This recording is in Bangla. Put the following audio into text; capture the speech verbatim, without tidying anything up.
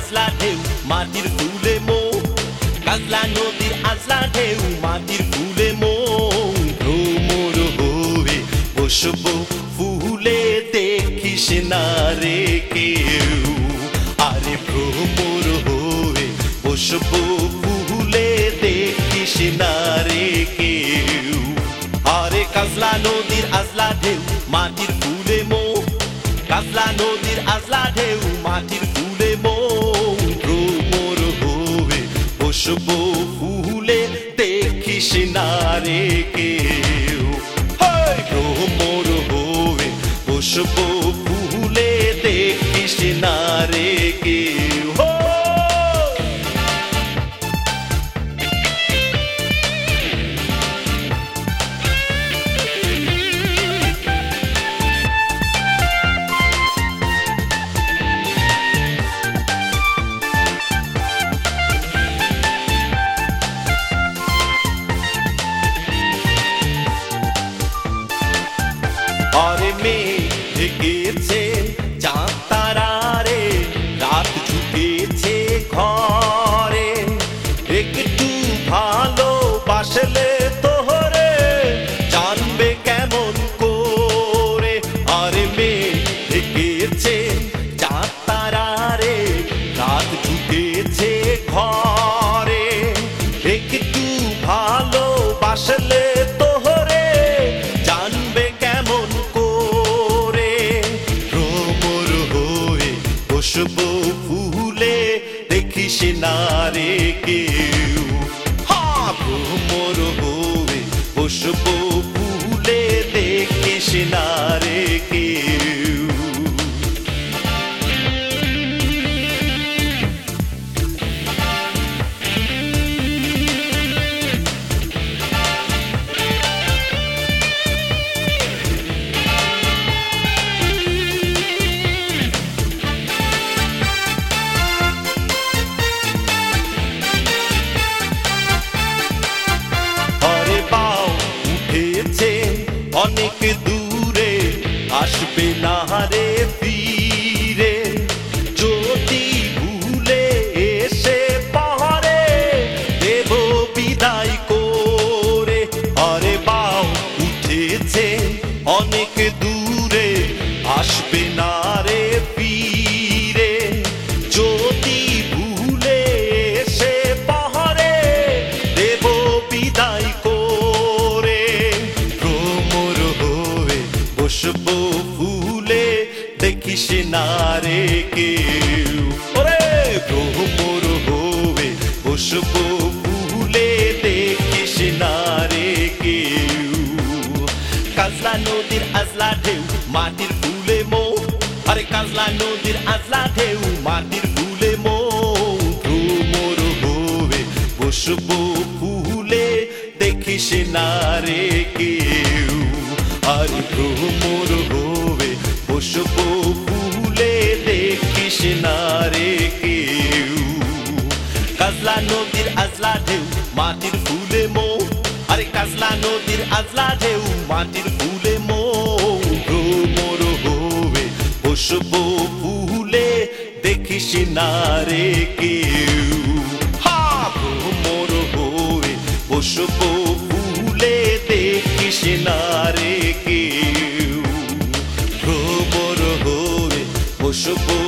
আজলা ঢেউ মাটির ফুলে মো কাজলা নদীর আজলা ঢেউ মাটির ফুলে মো ভ্রমর হয়ে বসবো ফুলে দেখিস না রে কেউ আরে ভ্রমর হয়ে বসবো ফুলে দেখিস না রে কেউ আরে কাজলা নদীর আজলা ঢেউ মাটির ফুলে মো কাজলা নদীর আজলা ঢেউ মাটির ফুলে মো ভ্রমর হয়ে বসবো ফুলে দেখিস না রে কেউ ভ্রমর হয়ে বসবো ফুলে দেখিস না রে কেউ আরে মেঘ ঢেকেছে চাঁদ তারা রে রাত ঝুঁকেছে ঘরে একটু ভালোবাসলে তোরে জানবে কেমন করে আরে মেঘ ঢেকেছে চাঁদ তারা রে রাত ঝুঁকেছে ঘরে একটু ভালোবাসলে তোরে জানবে কেমন করে ভ্রমর হয়ে বসবো ফুলে দেখিস না রে কেউ ভ্রমর হয়ে বসবো ফুলে দেখিস না রে কেউ অনেক দূরে আসবে না রে ফিরে যদি ভুলে এসে পাহাড়ে দেব বিদায় করে আরে বাও উঠেছে অনেক দূরে আসবে না রে ফিরে যদি ভুলে এসে পাহাড়ে দেব বিদায় করে বসবো ফুলে দেখিস না রে কেউ ওরে ভ্রমর হয়ে বসবো ফুলে দেখিস না রে কেউ কাজলা নদীর আজলা ঢেউ মাটির ফুলে মো আরে কাজলা নদীর আজলা ঢেউ মাটির ফুলে মো ভ্রমর হয়ে বসবো ফুলে দেখিস না রে কেউ আর ভ্রমর হয়ে বসবো ফুলে দেখিস না রে কেউ কাজলা নদীর আজলা ঢেউ মাটির ফুলে মো আরে কাজলা নদীর আজলা ঢেউ মাটির ফুলে মো ভ্রমর হয়ে বসবো ফুলে দেখিস না রে কেউ ভ্রমর হয়ে বসবো ফুলে দেখিস না রে কেউ ভ্রমর হয়ে বসবো